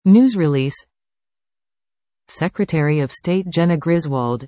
News release. Secretary of State Jena Griswold.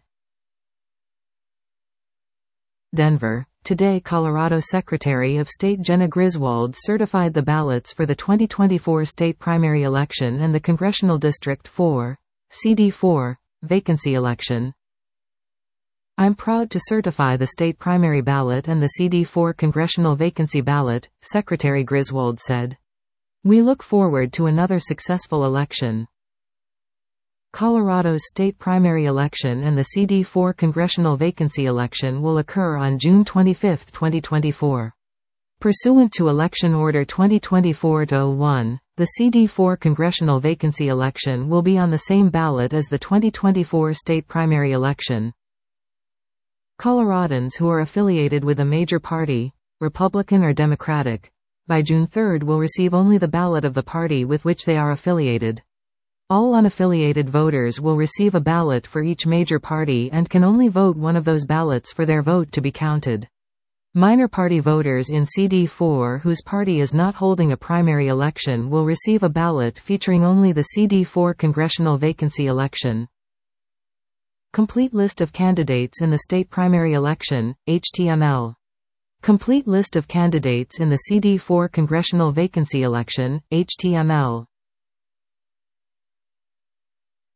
Denver. Today, Colorado Secretary of State Jena Griswold certified the ballots for the 2024 state primary election and the Congressional District 4, CD4, vacancy election. I'm proud to certify the state primary ballot and the CD4 congressional vacancy ballot, Secretary Griswold said. We look forward to another successful election. Colorado's state primary election and the CD4 congressional vacancy election will occur on June 25, 2024. Pursuant to Election Order 2024-01, the CD4 congressional vacancy election will be on the same ballot as the 2024 state primary election. Coloradans who are affiliated with a major party, Republican or Democratic, by June 3 will receive only the ballot of the party with which they are affiliated. All unaffiliated voters will receive a ballot for each major party and can only vote one of those ballots for their vote to be counted. Minor party voters in CD4 whose party is not holding a primary election will receive a ballot featuring only the CD4 congressional vacancy election. Complete list of candidates in the state primary election, HTML. Complete list of candidates in the CD4 congressional vacancy election, HTML.